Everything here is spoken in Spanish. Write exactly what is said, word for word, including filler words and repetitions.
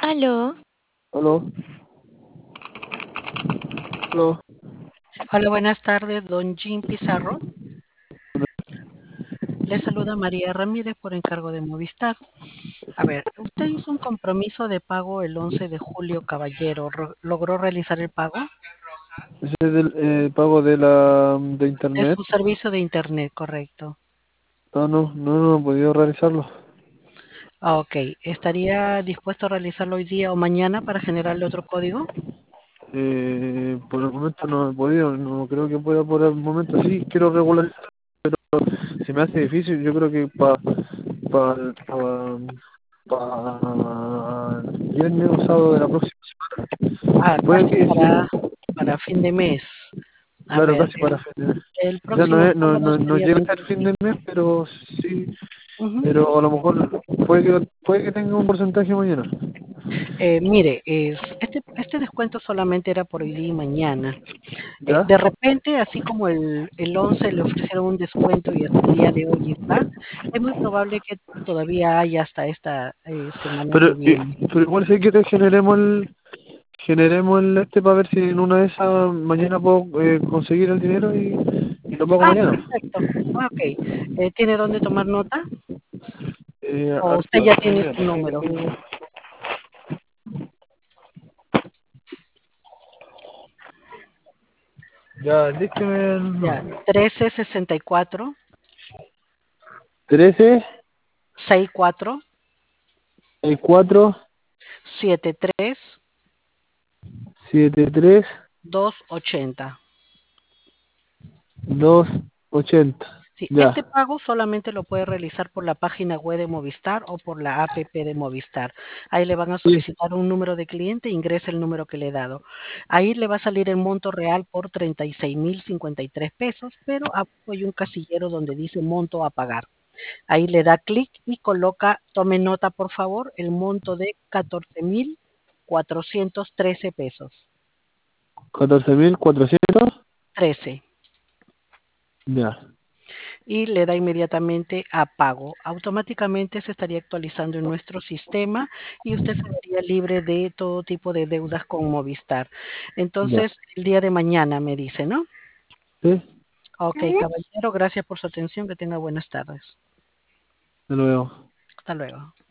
Aló, Aló, aló. Hola, buenas tardes, don Jim Pizarro. Le saluda María Ramírez por encargo de Movistar. A ver, usted hizo un compromiso de pago el once de julio, caballero. Ro- ¿Logró realizar el pago Ese es el eh, pago de la de de internet. su servicio de internet, correcto? No, no, no, no he podido realizarlo. Ah, ok. ¿Estaría dispuesto a realizarlo hoy día o mañana para generarle otro código? Eh, por el momento no he podido, no creo que pueda por el momento. Sí, quiero regularizar, se me hace difícil. Yo creo que para pa, pa, pa, pa viernes o sábado de la próxima semana. Ah, Puede casi que para, sí, para fin de mes. A claro, ver, casi para el, fin de mes. el O sea, no, próximo es, no, sábado no, no sería llega a ser fin veintiséis. de mes, pero sí, Ujú. pero a lo mejor puede que, puede que tenga un porcentaje mañana. Eh, mire, es, este, este descuento solamente era por hoy día y mañana. Eh, ¿Ya? de repente, así como el, el once le ofrecieron un descuento y hasta el día de hoy está, es muy probable que todavía haya hasta esta eh, semana Pero, que eh, viene. pero igual si quiere generemos el, generemos el este para ver si en una de esas mañana puedo eh, conseguir el dinero y, y lo pago Ah, mañana. perfecto. Ah, ok. Eh, ¿tiene dónde tomar nota? Eh, ¿O usted Arturo, ya tiene déjeme, su número? déjeme- ya, dígame el Ya, número. trece sesenta y cuatro trece, sesenta y cuatro cuatro, setenta y tres setenta y tres, doscientos ochenta. doscientos ochenta. Sí, este Ya, pago solamente lo puede realizar por la página web de Movistar o por la app de Movistar. Ahí le van a sí, solicitar un número de cliente, ingresa el número que le he dado. Ahí le va a salir el monto real por treinta y seis mil cincuenta y tres pesos, pero abajo hay un casillero donde dice monto a pagar. Ahí le da clic y coloca, tome nota por favor, el monto de catorce mil cuatrocientos trece pesos. catorce mil cuatrocientos. trece. Ya, Y le da inmediatamente a pago. Automáticamente se estaría actualizando en nuestro sistema y usted se vería libre de todo tipo de deudas con Movistar. ya. Entonces, el día de mañana me dice, ¿no? Sí, Ok, caballero, gracias por su atención. Que tenga buenas tardes. de nuevo. Hasta luego.